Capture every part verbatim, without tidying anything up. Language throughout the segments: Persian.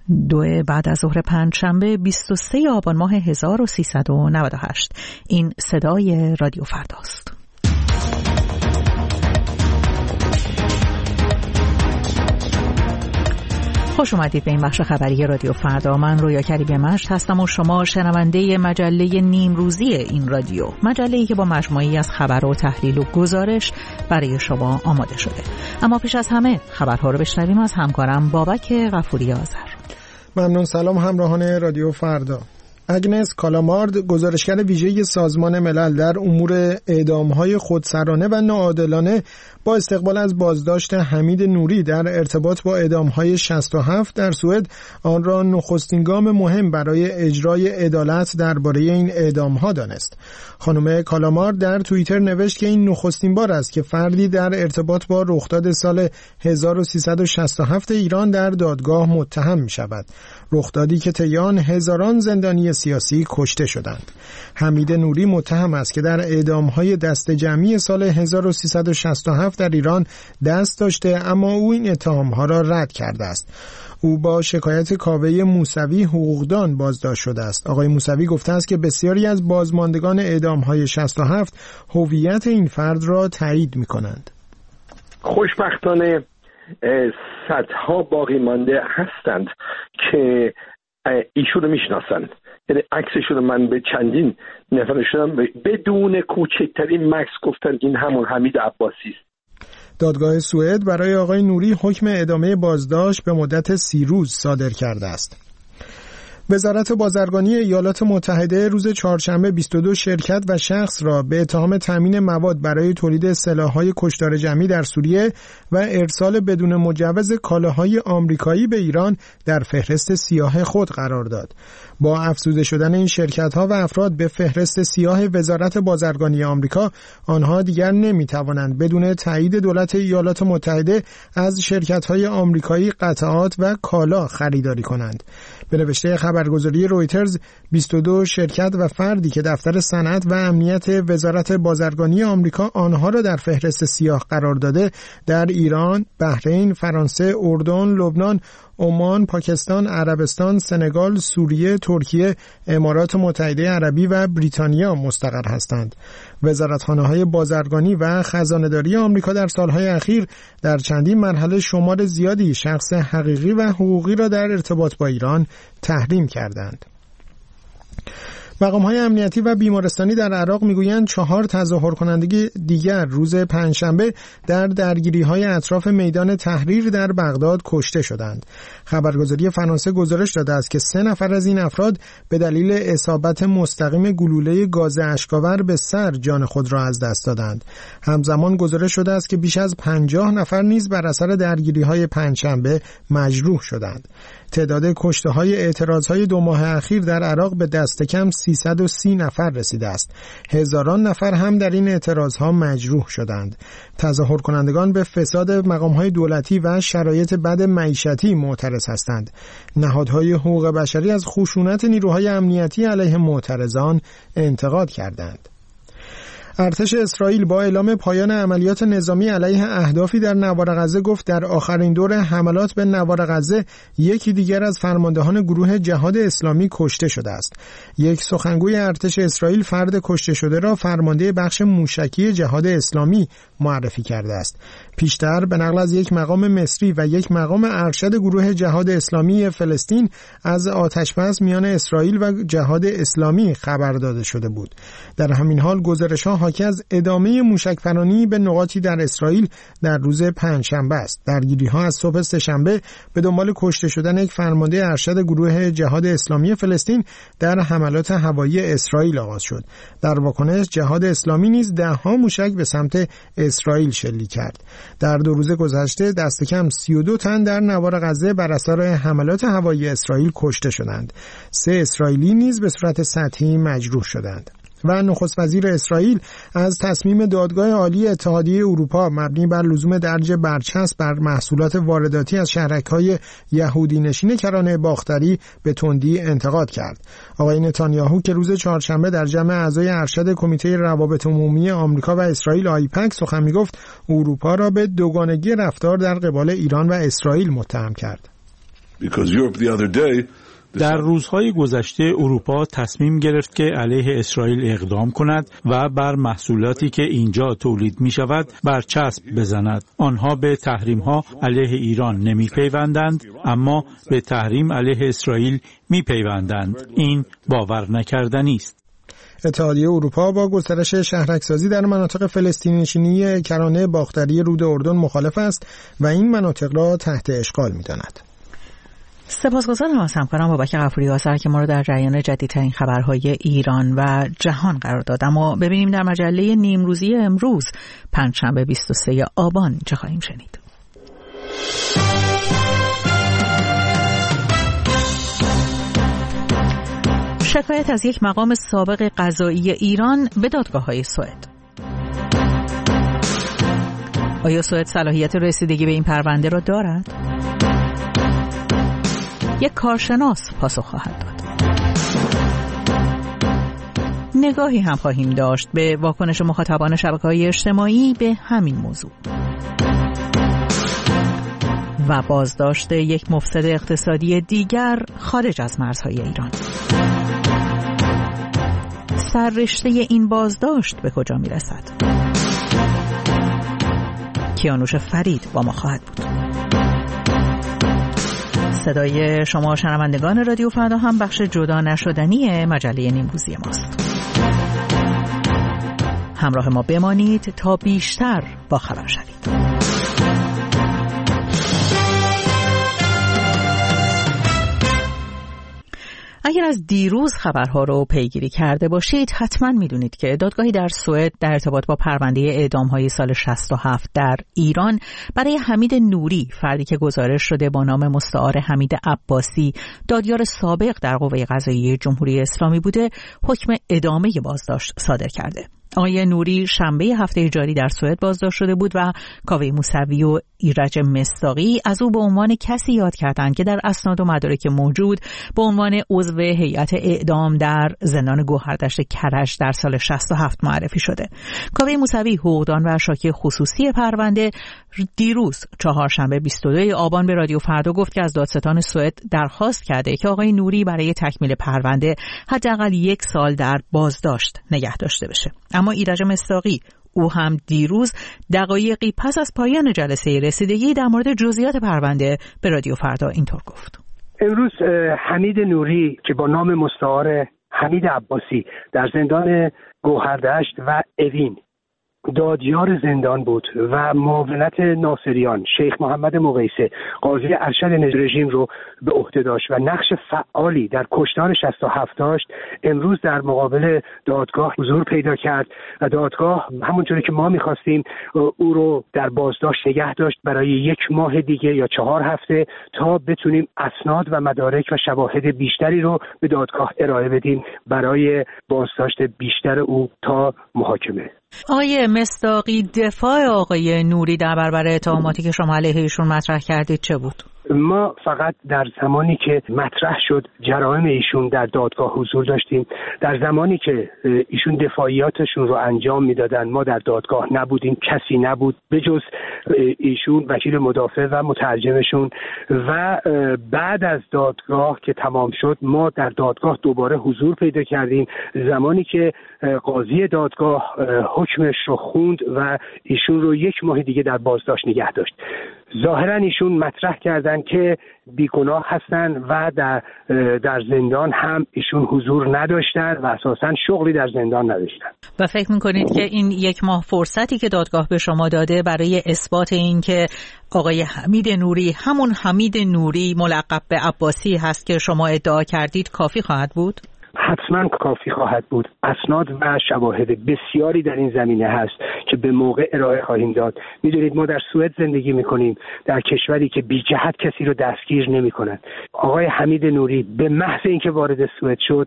دو بعد از ظهر پنجشنبه بیست و سه آبان ماه هزار و سیصد و نود و هشت. این صدای رادیو فرداست. خوش اومدید به این بخش خبری رادیو فردا. من رویا کریمی مشت هستم و شما شنونده مجله نیم روزی این رادیو، مجله‌ای که با مجموعه‌ای از خبر و تحلیل و گزارش برای شما آماده شده. اما پیش از همه خبرها رو بشنویم از همکارم بابک غفوری آذر. ممنون. سلام همراهان رادیو فردا. اگنس کالامارد، گزارشگر ویژه سازمان ملل در امور اعدام‌های خودسرانه و ناعادلانه، با استقبال از بازداشت حمید نوری در ارتباط با اعدام‌های شصت و هفت در سوئد، آن را نخستین گام مهم برای اجرای عدالت درباره این اعدام‌ها دانست. خانم کالامارد در توییتر نوشت که این نخستین بار است که فردی در ارتباط با رخداد سال هزار و سیصد و شصت و هفت ایران در دادگاه متهم می‌شود. رخدادی که طی آن هزاران زندانی سیاسی کشته شدند. حمید نوری متهم است که در اعدام‌های دست جمعی سال هزار و سیصد و شصت و هفت در ایران دست داشته، اما او این اتهام‌ها را رد کرده است. او با شکایت کاوه موسوی حقوقدان بازداشت شده است. آقای موسوی گفته است که بسیاری از بازماندگان اعدام‌های شصت و هفت هویت این فرد را تایید می‌کنند. خوشبختانه صدها باقی مانده هستند که ایشون رو میشناسند. یعنی عکسشون رو من به چندین نفر شدم بدون کوچکترین مکس گفتن این همون حمید عباسی است. دادگاه سوئد برای آقای نوری حکم ادامه بازداشت به مدت سی روز صادر کرده است. وزارت بازرگانی ایالات متحده روز چهارشنبه بیست و دو شرکت و شخص را به اتهام تامین مواد برای تولید سلاح‌های کشتار جمعی در سوریه و ارسال بدون مجوز کالاهای آمریکایی به ایران در فهرست سیاه خود قرار داد. با افزوده شدن این شرکت‌ها و افراد به فهرست سیاه وزارت بازرگانی آمریکا، آنها دیگر نمی‌توانند بدون تایید دولت ایالات متحده از شرکت‌های آمریکایی قطعات و کالا خریداری کنند. به نوشته خبرگزاری رویترز، بیست و دو شرکت و فردی که دفتر صنعت و امنیت وزارت بازرگانی آمریکا آنها را در فهرست سیاه قرار داده، در ایران، بحرین، فرانسه، اردن، لبنان، عمان، پاکستان، عربستان، سنگال، سوریه، ترکیه، امارات متحده عربی و بریتانیا مستقر هستند. وزارتخانه‌های بازرگانی و خزانه‌داری آمریکا در سالهای اخیر در چندین مرحله شمار زیادی شخص حقیقی و حقوقی را در ارتباط با ایران تحریم کردند. مقام‌های امنیتی و بیمارستانی در عراق میگویند چهار تظاهر کننده دیگر روز پنجشنبه در درگیری‌های اطراف میدان تحریر در بغداد کشته شدند. خبرگزاری فرانسه گزارش داده است که سه نفر از این افراد به دلیل اصابت مستقیم گلوله گاز اشک‌آور به سر جان خود را از دست دادند. همزمان گزارش شده است که بیش از پنجاه نفر نیز بر اثر درگیری‌های پنجشنبه مجروح شدند. تعداد کشته‌های اعتراضهای دو ماه اخیر در عراق به دست کم سیصد و سی نفر رسیده است. هزاران نفر هم در این اعتراضها مجروح شدند. تظاهر کنندگان به فساد مقام‌های دولتی و شرایط بد معیشتی معترض هستند. نهادهای حقوق بشری از خشونت نیروهای امنیتی علیه معترضان انتقاد کردند. ارتش اسرائیل با اعلام پایان عملیات نظامی علیه اهدافی در نوار غزه گفت در آخرین دور حملات به نوار غزه یکی دیگر از فرماندهان گروه جهاد اسلامی کشته شده است. یک سخنگوی ارتش اسرائیل فرد کشته شده را فرمانده بخش موشکی جهاد اسلامی معرفی کرده است. پیشتر به نقل از یک مقام مصری و یک مقام ارشد گروه جهاد اسلامی فلسطین از آتش‌بس میان اسرائیل و جهاد اسلامی خبر داده شده بود. در همین حال گزارش‌ها حاکی از ادامه موشک‌پرانی به نقاطی در اسرائیل در روز پنجشنبه است. درگیری‌ها از صبح سه‌شنبه به دنبال کشته شدن یک فرمانده ارشد گروه جهاد اسلامی فلسطین در حملات هوایی اسرائیل آغاز شد. در واکنش جهاد اسلامی نیز ده‌ها موشک به سمت اسرائیل شلیک کرد. در دو روز گذشته دست کم سی و دو تن در نوار غزه بر اثر حملات هوایی اسرائیل کشته شدند. سه اسرائیلی نیز به صورت سطحی مجروح شدند. و نخست وزیر اسرائیل از تصمیم دادگاه عالی اتحادیه اروپا مبنی بر لزوم درج برچسب بر محصولات وارداتی از شهرک‌های یهودی نشین کرانه باختری به تندی انتقاد کرد. آقای نتانیاهو که روز چهارشنبه در جمع اعضای ارشد کمیته روابط عمومی آمریکا و اسرائیل آیپک سخن می‌گفت، اروپا را به دوگانگی رفتار در قبال ایران و اسرائیل متهم کرد. because Europe the other day در روزهای گذشته اروپا تصمیم گرفت که علیه اسرائیل اقدام کند و بر محصولاتی که اینجا تولید می شود برچسب بزند. آنها به تحریم ها علیه ایران نمی پیوندند، اما به تحریم علیه اسرائیل می پیوندند. این باور نکردنی است. اتحادیه اروپا با گسترش شهرک‌سازی در مناطق فلسطینی نشینی کرانه باختری رود اردن مخالف است و این مناطق را تحت اشغال می‌داند. سپاسگزارم از همکارم بابک غفوری آذر که ما رو در جریان جدیدترین خبرهای ایران و جهان قرار داد. اما ببینیم در مجله نیمروزی امروز پنجشنبه بیست و سوم آبان چه خواهیم شنید. شکایت از یک مقام سابق قضایی ایران به دادگاه‌های سوئد. آیا سوئد صلاحیت رسیدگی به این پرونده را دارد؟ یک کارشناس پاسخ خواهد داد. نگاهی هم خواهیم داشت به واکنش مخاطبان شبکه‌های اجتماعی به همین موضوع. و بازداشت یک مفسد اقتصادی دیگر خارج از مرزهای ایران. سررشته این بازداشت به کجا میرسد؟ کیانوش فرید با ما خواهد بود. صدای شما شنوندگان رادیو فردا هم بخش جدا نشدنی مجله نیمروزی ماست. همراه ما بمانید تا بیشتر با خبر شوید. اگر از دیروز خبرها رو پیگیری کرده باشید حتما میدونید که دادگاهی در سوئد در ارتباط با پرونده اعدام‌های سال شصت و هفت در ایران برای حمید نوری، فردی که گزارش شده با نام مستعار حمید عباسی دادیار سابق در قوه قضاییه جمهوری اسلامی بوده، حکم ادامه بازداشت صادر کرده. آقای نوری شنبه هفته جاری در سوئد بازداشت شده بود و کاوه موسوی و ایرج مصداقی از او به عنوان کسی یاد کردند که در اسناد و مدارک موجود به عنوان عضو هیئت اعدام در زندان گوهردشت کرج در سال شصت و هفت معرفی شده. کاوه موسوی حقوقدان و شاکی خصوصی پرونده دیروز چهارشنبه بیست و دوم آبان به رادیو فردا گفت که از دادستان سوئد درخواست کرده که آقای نوری برای تکمیل پرونده حداقل یک سال در بازداشت نگه داشته بشه. اما ایرج مصداقی، او هم دیروز دقایقی پس از پایان جلسه رسیدگی در مورد جزئیات پرونده به رادیو فردا اینطور گفت: امروز حمید نوری که با نام مستعار حمید عباسی در زندان گوهردشت و اوین دادیار زندان بود و معاونت ناصریان شیخ محمد مقیسه قاضی ارشد رژیم رو به عهده داشت و نقش فعالی در کشتار شصت و هفت داشت، امروز در مقابل دادگاه حضور پیدا کرد و دادگاه همونطوری که ما می‌خواستیم او رو در بازداشت نگه داشت برای یک ماه دیگه یا چهار هفته تا بتونیم اسناد و مدارک و شواهد بیشتری رو به دادگاه ارائه بدیم برای بازداشت بیشتر او تا محاکمه. آقای مصداقی، دفاع آقای نوری در برابر اتهاماتی که شما علیه ایشون مطرح کردید چه بود؟ ما فقط در زمانی که مطرح شد جرائم ایشون در دادگاه حضور داشتیم. در زمانی که ایشون دفاعیاتشون رو انجام میدادن ما در دادگاه نبودیم، کسی نبود به جز ایشون، وکیل مدافع و مترجمشون. و بعد از دادگاه که تمام شد ما در دادگاه دوباره حضور پیدا کردیم، زمانی که قاضی دادگاه حکمش رو خوند و ایشون رو یک ماه دیگه در بازداشت نگه داشت. ظاهرا ایشون مطرح کردن که بیگناه هستن و در در زندان هم ایشون حضور نداشتن و اساساً شغلی در زندان نداشتن. و فکر می‌کنید که این یک ماه فرصتی که دادگاه به شما داده برای اثبات این که آقای حمید نوری همون حمید نوری ملقب به عباسی هست که شما ادعا کردید کافی خواهد بود؟ حتما کافی خواهد بود. اسناد و شواهد بسیاری در این زمینه هست که به موقع ارائه خواهیم داد. میدونید ما در سوئد زندگی میکنیم، در کشوری که بی جهت کسی رو دستگیر نمیکنن. آقای حمید نوری به محض اینکه وارد سوئد شد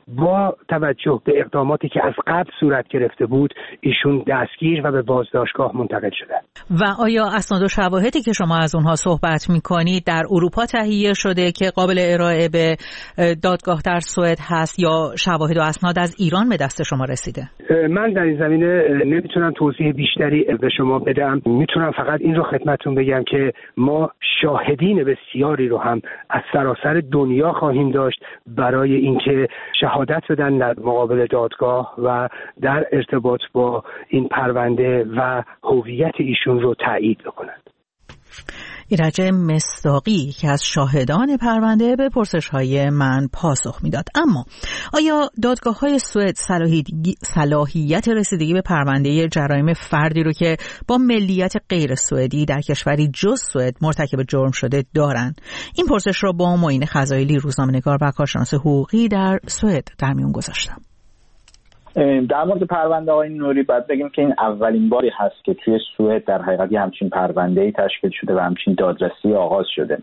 با توجه به اقداماتی که از قبل صورت گرفته بود ایشون دستگیر و به بازداشتگاه منتقل شدن. و آیا اسناد و شواهدی که شما از اونها صحبت میکنید در اروپا تهیه شده که قابل ارائه به دادگاه در سوئد هست یا شواهد و اسناد از ایران به دست شما رسیده؟ من در این زمینه نمیتونم توضیح بیشتری به شما بدم. میتونم فقط این رو خدمتتون بگم که ما شاهدین بسیاری رو هم از سراسر دنیا خواهیم داشت برای اینکه شهادت بدن در مقابل دادگاه و در ارتباط با این پرونده و هویت ایشون رو تایید بکنند. ایرج مصداقی که از شاهدان پرونده به پرسش‌های من پاسخ میداد. اما آیا دادگاه‌های سوئد صلاحیت رسیدگی به پرونده جرایم فردی رو که با ملیت غیر سوئدی در کشوری جز سوئد مرتکب جرم شده دارند؟ این پرسش را با معین خزایلی، روزنامه‌نگار و کارشناس حقوقی در سوئد در میون گذاشتم. در مورد پرونده آقای نوری باید بگیم که این اولین باری هست که توی سوئد در حقیقت همچین پرونده‌ای تشکیل شده و همچین دادرسی آغاز شده.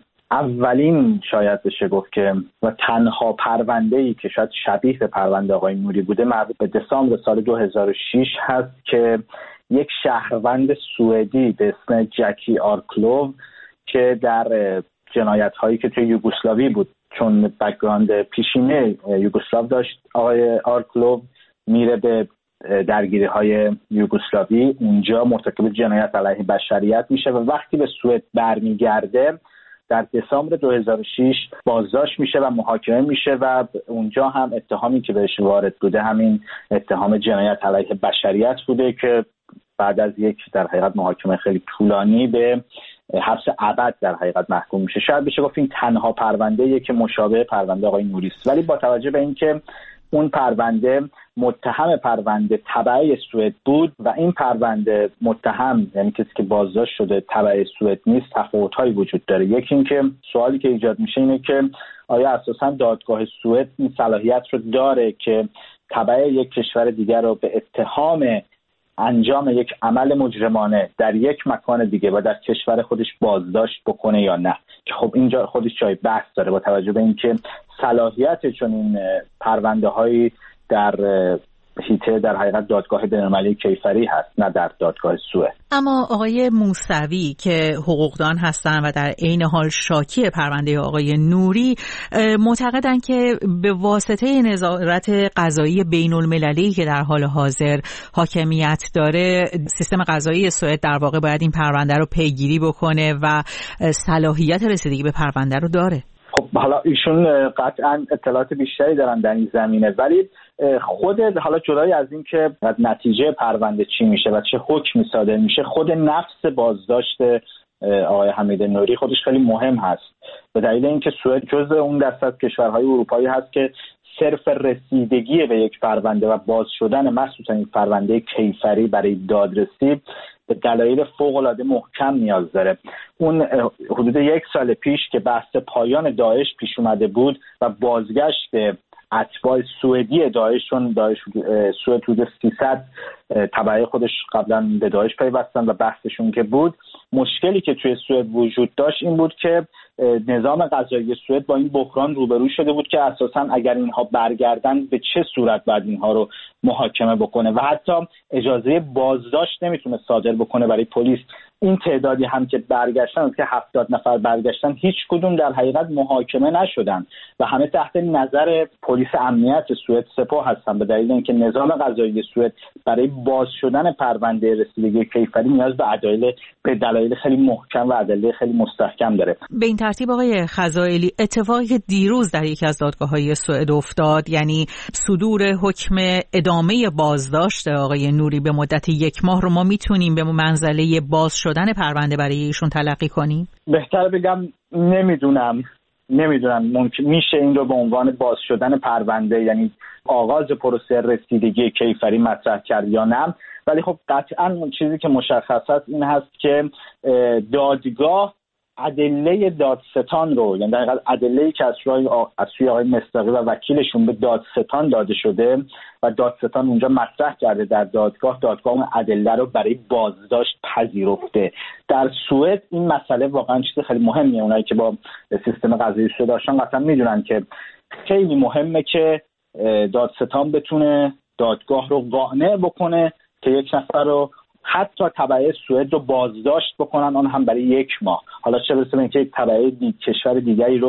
اولین شاید بشه گفت که و تنها پرونده‌ای که شاید شبیه به پرونده آقای نوری بوده مربوط به دسامبر سال دو هزار و شش هست که یک شهروند سوئدی به اسم جکی آرکلوو که در جنایت‌هایی که توی یوگسلاوی بود، چون بک‌گراند پیشینه یوگسلاو داشت، آقای آرکلوو میره به درگیری های یوگسلاوی، اونجا مرتکب جنایت علیه بشریت میشه و وقتی به سوئد برمیگرده در دسامبر دو هزار و شش بازداشت میشه و محاکمه میشه و اونجا هم اتهامی که بهش وارد بوده همین اتهام جنایت علیه بشریت بوده که بعد از یک در حقیقت محاکمه خیلی طولانی به حبس ابد در حقیقت محکوم میشه. شاید بشه گفت این تنها پرونده‌ایه که مشابه پرونده آقای نوری است، ولی با توجه به اینکه اون پرونده متهم پرونده تبع سوئد بود و این پرونده متهم یعنی کسی که بازداشت شده تبع سوئد نیست، تفاوت‌هایی وجود داره. یکی این که سوالی که ایجاد میشه اینه که آیا اساساً دادگاه سوئد این صلاحیت رو داره که تبع یک کشور دیگر رو به اتهام انجام یک عمل مجرمانه در یک مکان دیگه و در کشور خودش بازداشت بکنه یا نه، که خب اینجا خودش جای بحث داره با توجه به اینکه صلاحیت چون این پرونده هایی در حیطه در حقیقت دادگاه بین‌المللی کیفری هست نه در دادگاه سوئد. اما آقای موسوی که حقوقدان هستن و در عین حال شاکی پرونده آقای نوری معتقدن که به واسطه نظارت قضایی بین‌المللی که در حال حاضر حاکمیت داره، سیستم قضایی سوئد در واقع باید این پرونده رو پیگیری بکنه و صلاحیت رسیدگی به پرونده رو داره. خب حالا ایشون قطعا اطلاعات بیشتری دارن در این زمینه، ولی خود حالا جدای از این که نتیجه پرونده چی میشه و چه حکمی صادر میشه، خود نفس بازداشت آقای حمید نوری خودش خیلی مهم هست، به دلیل اینکه سوئد جزء اون دسته از کشورهای اروپایی هست که صرف رسیدگی به یک پرونده و باز شدن مخصوصا این پرونده کیفری برای دادرسی به دلایل فوق‌العاده محکم نیاز داره. اون حدود یک سال پیش که بحث پایان داعش پیش اومده بود و بازگشت اتباع سوئدی داعش، چون داعش سوئد حدود سیصد تبعه خودش قبلا به داعش پیوستن و بحثشون که بود، مشکلی که توی سوئد وجود داشت این بود که نظام قضایی سوئد با این بحران روبرو شده بود که اساساً اگر اینها برگردن به چه صورت باید اینها رو محاکمه بکنه و حتی اجازه بازداشت نمیتونه صادر بکنه برای پلیس. این تعدادی هم که برگشتن که هفتاد نفر برگشتن هیچ کدوم در حقیقت محاکمه نشدن و همه تحت نظر پلیس امنیت سوئد سپاه هستن، به دلیل اینکه نظام قضایی سوئد برای باز شدن پرونده رسیدگی کیفری نیاز به ادله به دلایل خیلی محکم و ادله خیلی مستحکم داره. به این ترتیب آقای خزایلی، اتفاقی که دیروز در یکی از دادگاه‌های سوئد افتاد، یعنی صدور حکم ادامه بازداشت آقای نوری به مدت یک ماه رو ما میتونیم به منزله باز شدن پرونده برای ایشون تلقی کنیم؟ بهتر بگم نمیدونم نمیدونم ممکن میشه این رو به عنوان باز شدن پرونده یعنی آغاز پروسه رسیدگی کیفری مطرح کرد یا نه، ولی خب قطعا چیزی که مشخص است این هست که دادگاه ادله دادستان رو، یعنی در حقیقت ادله‌ای که از سوی از سوی آقای مصداقی و وکیلشون به دادستان داده شده و دادستان اونجا مطرح کرده در دادگاه، دادگاه اون ادله رو برای بازداشت پذیرفته. در سوئد این مسئله واقعا چیز خیلی مهمیه. اونایی که با سیستم قضایی سوئد آشنا قطعا میدونن که خیلی مهمه که دادستان بتونه دادگاه رو قانع بکنه که یک نفر رو حتی تبعه سوئد رو بازداشت بکنن، آن هم برای یک ماه. حالا چه برسه به اینکه تبعه دی... کشور دیگری رو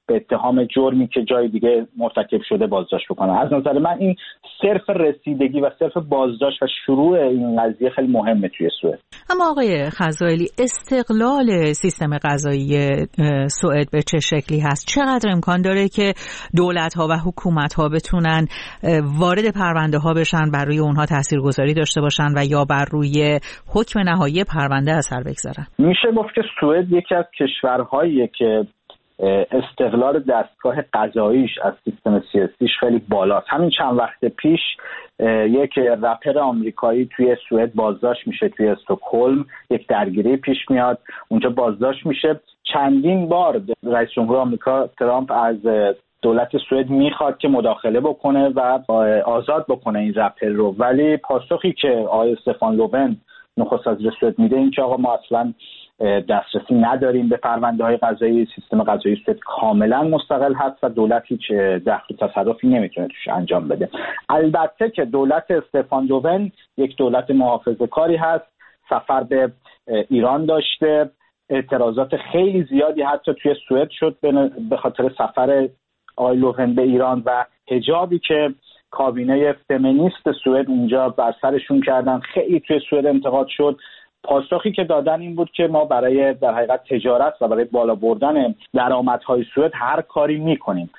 به اتهام جرمی که جای دیگه مرتکب شده بازداشت بکنن. از نظر من این صرف رسیدگی و صرف بازداشت و شروع این قضیه خیلی مهمه توی سوئد. اما آقای خزائلی، استقلال سیستم قضایی سوئد به چه شکلی هست؟ چقدر امکان داره که دولت‌ها و حکومت‌ها بتونن وارد پرونده ها بشن، بر روی اونها تاثیرگذاری داشته باشن و یا بر روی حکم نهایی پرونده اثر بگذارن؟ میشه گفت که سوئد یکی از کشورهاییه که استقلال دستگاه قضاییش از سیستم سیاسیش خیلی بالاست. همین چند وقت پیش یک رپر آمریکایی توی سوئد بازداشت میشه، توی استکهلم یک درگیری پیش میاد، اونجا بازداشت میشه. چندین بار رئیس جمهور آمریکا ترامپ از دولت سوئد میخواد که مداخله بکنه و آزاد بکنه این رپر رو، ولی پاسخی که آقای استفان لوون نخست وزیر سوئد میده این که آقا ما اصلا دسترسی نداریم به پرونده های قضایی، سیستم قضایی سوئد کاملا مستقل هست و دولت هیچ دخل و تصرفی نمیتونه توش انجام بده. البته که دولت استفان لوون یک دولت محافظه‌کاری هست، سفر به ایران داشته، اعتراضات خیلی زیادی حتی توی سوئد شد به خاطر سفر آقای لوون به ایران و حجابی که کابینه فمینیست سوئد اونجا بر سرشون کردن، خیلی توی سوئد انتقاد شد. پاسخی که دادن این بود که ما برای در حقیقت تجارت و برای بالا بردن درآمدهای سوئد هر کاری میکنیم.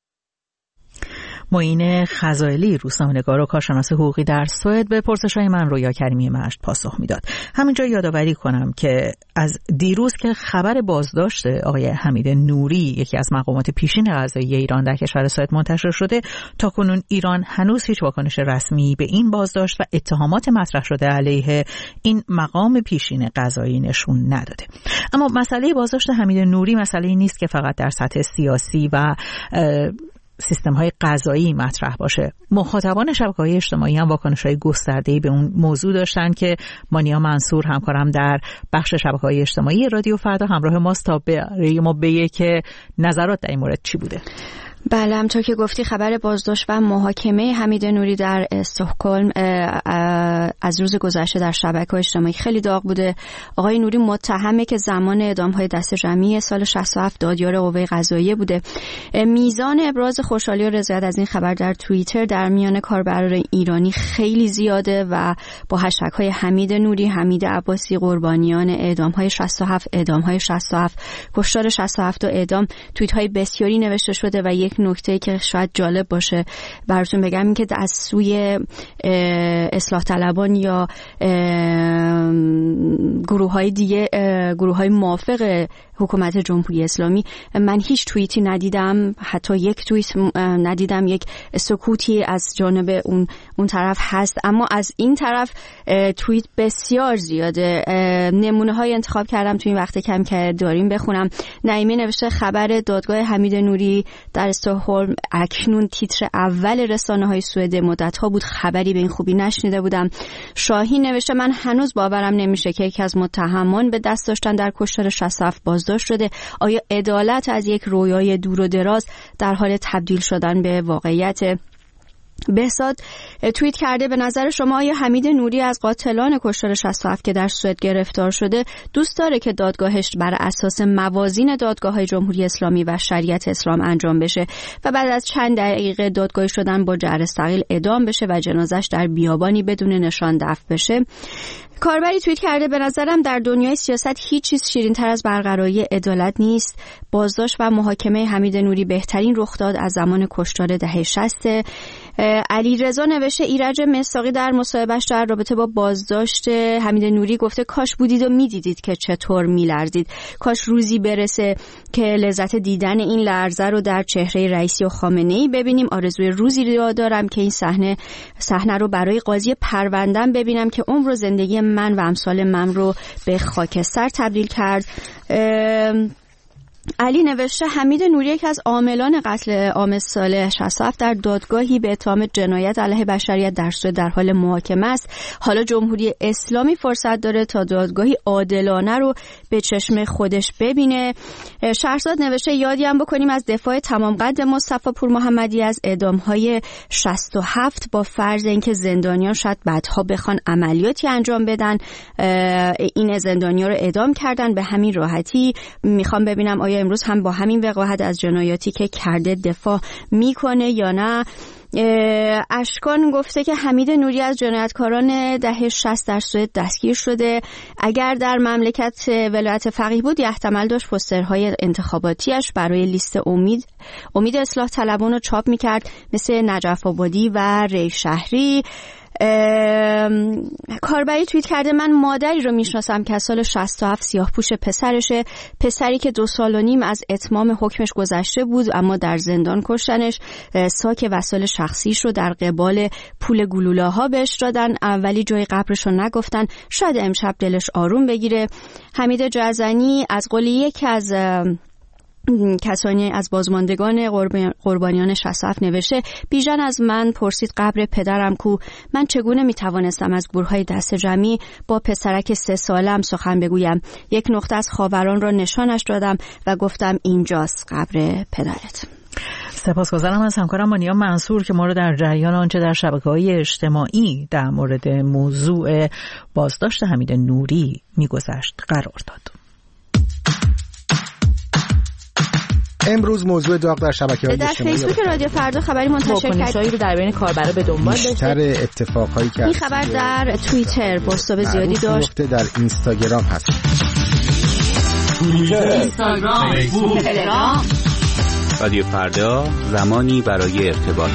معین خزائلی، روزنامه‌نگار و کارشناس حقوقی در سوئد، به پرسش‌های من رویا کریمی مشت پاسخ میداد. همینجا یادآوری کنم که از دیروز که خبر بازداشت آقای حمید نوری، یکی از مقامات پیشین قضایی ایران در کشور سوئد منتشر شده، تاکنون ایران هنوز هیچ واکنش رسمی به این بازداشت و اتهامات مطرح شده علیه این مقام پیشین قضایی نشون نداده. اما مسئله بازداشت حمید نوری مسئله نیست که فقط در سطح سیاسی و سیستم‌های قضایی مطرح باشه. مخاطبان شبکه‌های اجتماعی هم واکنش‌های گسترده‌ای به اون موضوع داشتن که مانیا منصور همکارم در بخش شبکه‌های اجتماعی رادیو فردا همراه ماست تا برای ما بگه که نظرات در این مورد چی بوده. بله، همونطور که گفتی خبر بازداشت و محاکمه حمید نوری در استکهلم از روز گذشته در شبکه‌های اجتماعی خیلی داغ بوده. آقای نوری متهمه که زمان اعدام‌های دست جمعی سال شصت و هفت دادیار قوه قضاییه بوده. میزان ابراز خوشحالی و رضایت از این خبر در توییتر در میان کاربران ایرانی خیلی زیاده و با هشتگ‌های حمید نوری، حمید عباسی، قربانیان اعدام‌های شصت و هفت، اعدام‌های شصت و هفت، کشتار شصت و هفت و اعدام توییت‌های بسیاری نوشته شده و یک نکته که شاید جالب باشه براتون بگم این که از سوی اصلاح طلبان یا گروه‌های دیگه، گروه‌های موافق حکومت جمهوری اسلامی، من هیچ توییتی ندیدم، حتی یک توییت ندیدم، یک سکوتی از جانب اون اون طرف هست، اما از این طرف توییت بسیار زیاده. نمونه‌های انتخاب کردم تو این وقت کم که داریم بخونم. نعیمه نوشته خبر دادگاه حمید نوری در استکهلم اکنون تیتر اول رسانه‌های سوئد، مدت‌ها بود خبری به این خوبی نشنیده بودم. شاهین نوشته من هنوز باورم نمیشه که یکی از متهمان به دست داشتن در کشتار شصت و هفت بازداشت شده. آیا عدالت از یک رویای دور و دراز در حال تبدیل شدن به واقعیت؟ بهزاد توییت کرده به نظر شما آیا حمید نوری از قاتلان کشتار شصت و هفت که در سوئد گرفتار شده دوست داره که دادگاهش بر اساس موازین دادگاه‌های جمهوری اسلامی و شریعت اسلام انجام بشه و بعد از چند دقیقه دادگاهی شدن با جعل ثقیل اعدام بشه و جنازش در بیابانی بدون نشان دفن بشه؟ کاربری توییت کرده به نظرم در دنیای سیاست هیچ چیز شیرین‌تر از برقراری عدالت نیست. بازداشت و محاکمه حمید نوری بهترین رخ داد از زمان کشتار دهه شصت. علی رضا نوشته ایرج مصداقی در مصاحبهش در رابطه با بازداشت حمید نوری گفته کاش بودید و میدیدید که چطور میلرزید، کاش روزی برسه که لذت دیدن این لرزه رو در چهره رئیسی و خامنه‌ای ببینیم. آرزوی روزی رو دارم که این صحنه صحنه رو برای قاضی پروندم ببینم که عمر و زندگی من و امثال من رو به خاکستر تبدیل کرد. علی نوشته حمید نوری یک از عاملان قتل عام سال شصت و هفت در دادگاهی به اتهام جنایت علیه بشریت در سوئد در حال محاکمه است. حالا جمهوری اسلامی فرصت داره تا دادگاهی عادلانه رو به چشم خودش ببینه. شهرزاد نوشته یادی هم بکنیم از دفاع تمام قد مصطفی پور محمدی از اعدام‌های شصت و هفت با فرض اینکه زندانیان شاید بعدها بخوان عملیاتی انجام بدن، این زندانیان رو اعدام کردن به همین راحتی. میخوام ببینم آیا آیا امروز هم با همین وقاحت از جنایاتی که کرده دفاع میکنه یا نه. اشکان گفته که حمید نوری از جنایتکاران دهه شصت در سوئد دستگیر شده. اگر در مملکت ولایت فقیه بود احتمال داشت پوسترهای انتخاباتیش برای لیست امید امید اصلاح طلبان رو چاپ میکرد، مثل نجف آبادی و ری شهری. کاربری توییت کرده من مادری رو میشناسم که سال شصت و هفت سیاه پوش پسرشه، پسری که دو سال و نیم از اتمام حکمش گذشته بود اما در زندان کشتنش. ساک وسایل شخصیش رو در قبال پول گلوله ها بهش دادن، اولی جای قبرش رو نگفتن، شاید امشب دلش آروم بگیره. حمید جزنی از قول یکی از کسانی از بازماندگان قربانیان شصت و هفت نوشته بیژن از من پرسید قبر پدرم کو، من چگونه میتوانستم از گورهای دست جمعی با پسرک سه سالم سخن بگویم. یک نقطه از خاوران را نشانش دادم و گفتم اینجاست قبر پدرت. سپاسگزارم از همکارم مانیا منصور که ما رو در جریان آنچه در شبکه‌های اجتماعی در مورد موضوع بازداشت حمید نوری میگذشت قرار داد. امروز موضوع داغ در شبکه‌های اجتماعی در فیسبوک رادیو فردا خبری منتشر کرد رو در بین کاربرا به دنبال داشته. بیشتر اتفاقایی که این خبر در توییتر بازتاب زیادی داشت، در اینستاگرام هست. اینستاگرام، فیسبوک، تلگرام. رادیو فردا، زمانی برای ارتباط.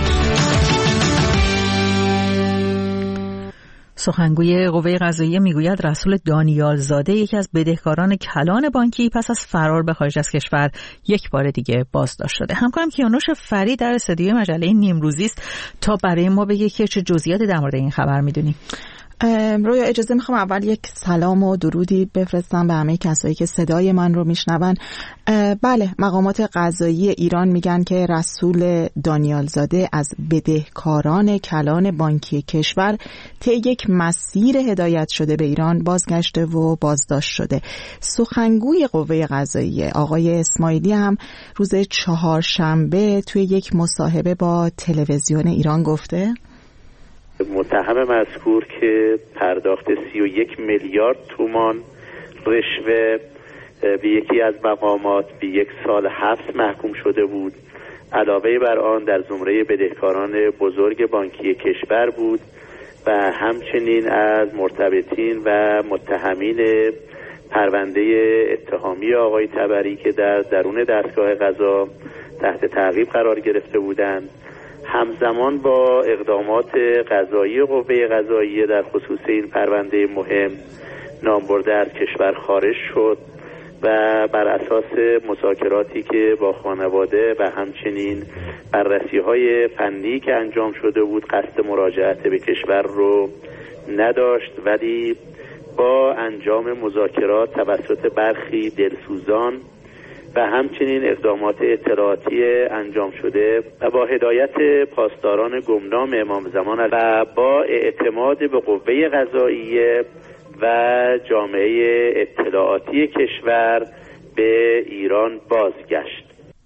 سخنگوی قوه قضاییه میگوید رسول دانیال زاده یکی از بدهکاران کلان بانکی پس از فرار به خارج از کشور یک بار دیگه بازداشت شده. همکارم کیانوش فرید در استودیوی مجله نیمروزی است تا برای ما بگه که چه جزئیاتی در مورد این خبر میدونی. رویا اجازه میخوام اول یک سلام و درودی بفرستم به همه کسایی که صدای من رو میشنون. بله، مقامات قضایی ایران میگن که رسول دانیال زاده از بدهکاران کلان بانکی کشور طی یک مسیر هدایت شده به ایران بازگشته و بازداشت شده. سخنگوی قوه قضاییه آقای اسماعیلی هم روز چهارشنبه توی یک مصاحبه با تلویزیون ایران گفته متهم مذکور که پرداخت سی و یک میلیارد تومان رشوه به یکی از مقامات به یک سال حبس محکوم شده بود، علاوه بر آن در زمره بدهکاران بزرگ بانکی کشور بود و همچنین از مرتبطین و متهمین پرونده اتهامی آقای تبری که در درون دستگاه قضا تحت تعقیب قرار گرفته بودند همزمان با اقدامات قضایی قوه قضاییه در خصوص این پرونده مهم نامبرده از کشور خارج شد و بر اساس مذاکراتی که با خانواده و همچنین بررسی‌های فنی که انجام شده بود قصد مراجعت به کشور رو نداشت، ولی با انجام مذاکرات توسط برخی دلسوزان و همچنین اقدامات اطلاعاتی انجام شده و با هدایت پاسداران گمنام امام زمان و با اعتماد به قوه قضاییه و جامعه اطلاعاتی کشور به ایران بازگشت.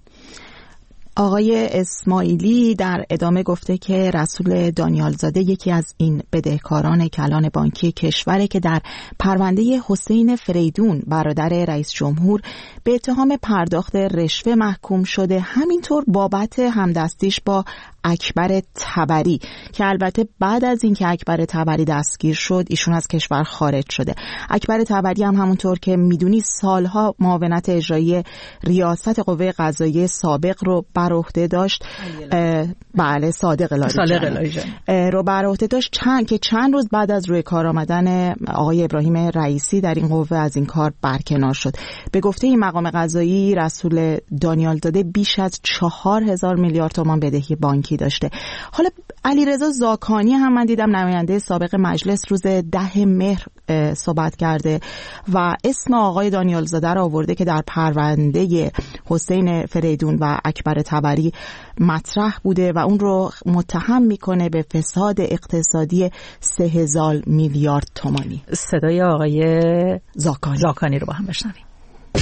آقای اسماعیلی در ادامه گفته که رسول دانیال زاده یکی از این بدهکاران کلان بانکی کشوره که در پرونده حسین فریدون برادر رئیس جمهور به اتهام پرداخت رشوه محکوم شده، همینطور بابت همدستیش با اکبر تبری که البته بعد از اینکه اکبر تبری دستگیر شد ایشون از کشور خارج شده. اکبر تبری هم همونطور که میدونی سالها معاونت اجرایی ریاست قوه قضاییه سابق رو بر عهده داشت. بله صادق لاریجانی رو بر عهده داشت چند که چند روز بعد از روی کار آمدن آقای ابراهیم رئیسی در این قوه از این کار برکنار شد. به گفته این مقام قضایی رسول دانیال زاده بیش از چهار هزار میلیارد تومان بدهی بانکی داشته. حالا علیرضا زاکانی هم من دیدم نماینده سابق مجلس روز ده مهر صحبت کرده و اسم آقای دانیال زاده را آورده که در پرونده حسین فریدون و اکبر تبری مطرح بوده و اون رو متهم میکنه به فساد اقتصادی سه هزار میلیارد تومانی. صدای آقای زاکانی زاکانی رو با هم بشنویم.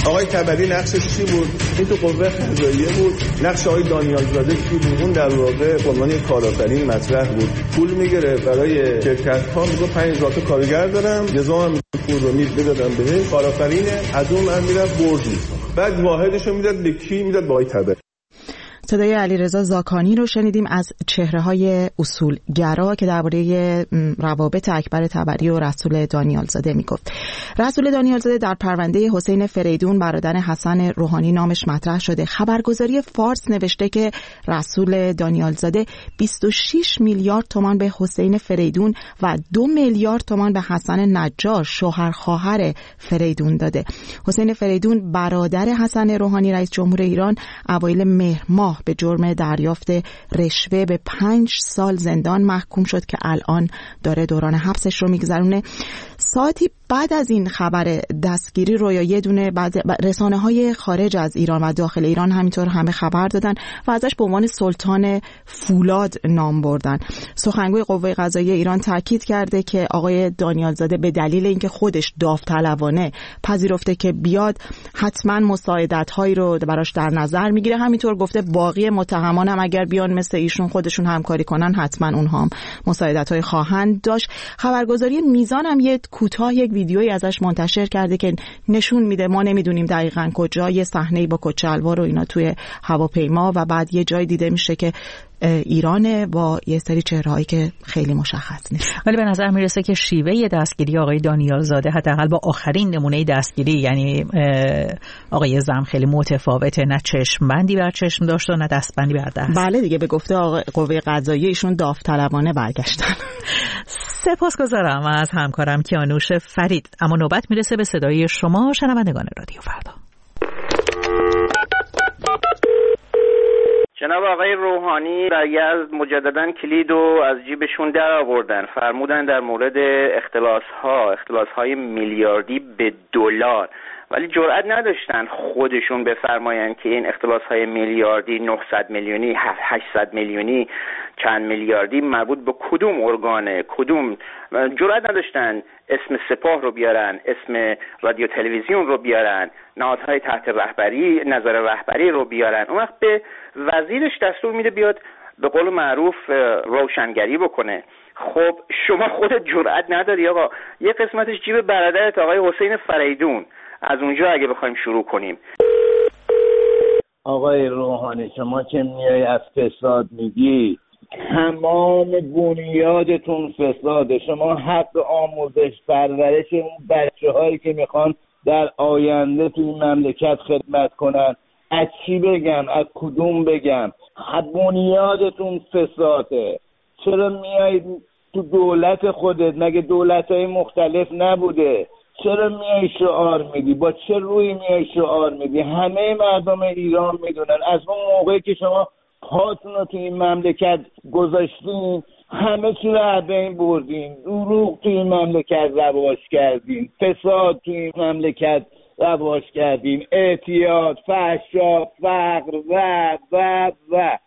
آقای تبری نقشش چی بود؟ این تو قوه قضاییه بود. نقش آقای دانیال زاده چی بود؟ اون در واقع به عنوان کارآفرین مطرح بود. پول میگیره برای شرکت ها، میگه پنج هزار تا کارگر دارم، جزا هم پول رو میدادم بهش، کارآفرینه، از اون من میرم برد میکنم. بعد واحدش رو میداد به کی؟ میداد به آقای تبری. صدای علیرضا زاکانی رو شنیدیم از چهره‌های اصولگرا که درباره روابط اکبر طبری و رسول دانیال زاده میگفت. رسول دانیال زاده در پرونده حسین فریدون برادر حسن روحانی نامش مطرح شده. خبرگزاری فارس نوشته که رسول دانیال زاده بیست و شش میلیارد تومان به حسین فریدون و دو میلیارد تومان به حسن نجار شوهر خواهر فریدون داده. حسین فریدون برادر حسن روحانی رئیس جمهور ایران اوایل مهر ماه به جرم دریافت رشوه به پنج سال زندان محکوم شد که الان داره دوران حبسش رو میگذرونه. ساعتی بعد از این خبر دستگیری رو یا یه دونه بعد رسانه های خارج از ایران و داخل ایران همینطور همه خبر دادن و ازش به عنوان سلطان فولاد نام بردن. سخنگوی قوه قضاییه ایران تاکید کرده که آقای دانیال زاده به دلیل اینکه خودش داوطلبانه پذیرفته که بیاد حتما مساعدت هایی رو براش در نظر میگیره. همینطور گفته باقی متهمان هم اگر بیان مثل ایشون خودشون همکاری کنن حتما اونها هم مساعدت های خواهند داشت. خبرگزاری میزان هم یه کوتاه یک ویدیویی ازش منتشر کرده که نشون میده ما نمیدونیم دقیقاً کجا، یه صحنه‌ای با کت شلوار و اینا توی هواپیما و بعد یه جای دیده میشه که ایرانه با یه سری چهرهایی که خیلی مشخص نیست. ولی به نظر میرسه که شیوه دستگیری آقای دانیال زاده حداقل با آخرین نمونه دستگیری یعنی آقای زم خیلی متفاوته، نه چشم بندی بر چشم داشت و نه دستبندی بر دست. بله دیگه، به گفته قوه قضاییه ایشون داوطلبانه برگشتن. سپاسگزارم از همکارم کیانوش فرید. اما نوبت میرسه به صدای شما شنوندگان رادیو فردا. جناب آقای روحانی در یزد مجددا کلید رو از جیبشون در آوردن. فرمودن در مورد اختلاس‌ها اختلاس‌های میلیاردی به دلار، ولی جرئت نداشتن خودشون بفرماین که این اختلاس‌های میلیاردی نهصد میلیونی هشتصد میلیونی چند میلیاردی مربوط به کدوم ارگانه، کدوم. جرئت نداشتن اسم سپاه رو بیارن، اسم رادیو تلویزیون رو بیارن، نهادهای تحت رهبری نظر رهبری رو بیارن. اون وقت به وزیرش دستور میده بیاد به قول معروف روشنگری بکنه. خب شما خودت جرئت نداری آقا، یه قسمتش جیب برادرت آقای حسین فریدون، از اونجا اگه بخوایم شروع کنیم. آقای روحانی شما که میای از فساد میگی، تمام بنیادتون فساده. شما حق آموزش پرورش اون بچه هایی که میخوان در آینده توی مملکت خدمت کنن، از چی بگم، از کدوم بگم؟ بنیادتون فساده. چرا میای تو دولت خودت؟ مگه دولت‌های مختلف نبوده؟ چرا میای شعار میدی؟ با چه روی میای شعار میدی؟ همه مردم ایران میدونن از اون موقعی که شما پاتون رو تو این مملکت گذاشتین همه چی رو از بین بردین. دروغ تو این مملکت رواج کردین، فساد تو این مملکت رواج کردین، اعتیاد، فحشا، فقر و و و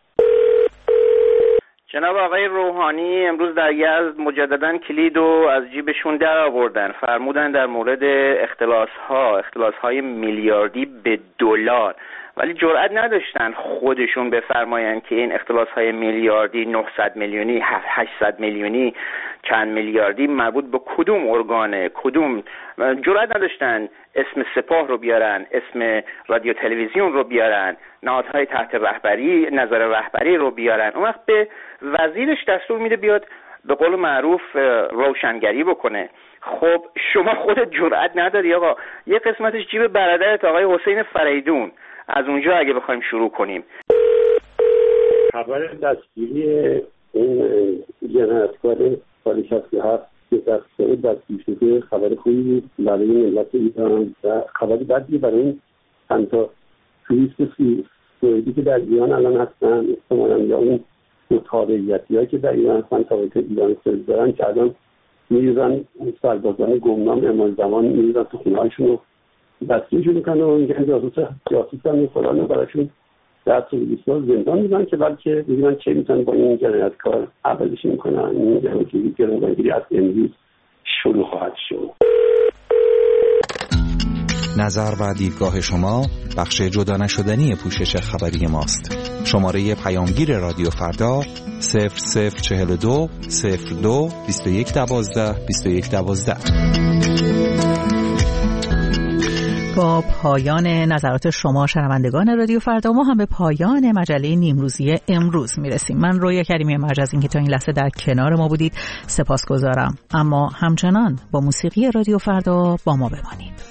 جناب آقای روحانی امروز در یزد مجددا کلید رو از جیبشون در آوردن. فرمودن در مورد اختلاس‌ها اختلاس‌های میلیاردی به دلار، ولی جرئت نداشتن خودشون بفرماین که این اختلاس‌های میلیاردی نهصد میلیونی هشتصد میلیونی چند میلیاردی مربوط به کدوم ارگانه، کدوم. جرئت نداشتن اسم سپاه رو بیارن، اسم رادیو تلویزیون رو بیارن، نهادهای تحت رهبری نظر رهبری رو بیارن. اون وقت به وزیرش دستور میده بیاد به قول معروف روشنگری بکنه. خب شما خودت جرئت نداری آقا، یه قسمتش جیب برادرت آقای حسین فریدون، از اونجا اگه بخوایم شروع کنیم. خبر دستگیری این جنایتکار سال شصت و هفت که در سوئد دستگیر شده خبر خوبی بود برای ملت ایران و خبری بدی برای این چند تا توریست سوئدی که در ایران الان هستن، احتمالاً یا اون متابعیتی‌هایی که در ایران هستن تابعیت ایران سوئد دارن که الان می‌ریزن سربازان گمنام امام زمان می‌ریزن تو خونه‌هاشون رو دستگیرشون میکنن و میگن جاسوس جاسوس هم میکنن و براشون در بیست سال زندان میدن که بلکه ببینن چه میتونن با این جنایتکار عوضش میکنن. این جنایتگیری گروگانگیری از امروز شروع خواهد شد. نظر و دیدگاه شما بخش جدا نشدنی پوشش خبری ماست. شماره پیامگیر رادیو فردا صفر صفر چهل و دو صفر دو بیست و یک دوازده بیست و یک دوازده. با پایان نظرات شما شنوندگان رادیو فردا ما هم به پایان مجله نیمروزی امروز میرسیم. من رویا کریمی مرج از اینکه تا این لحظه در کنار ما بودید سپاسگزارم، اما همچنان با موسیقی رادیو فردا با ما بمانید.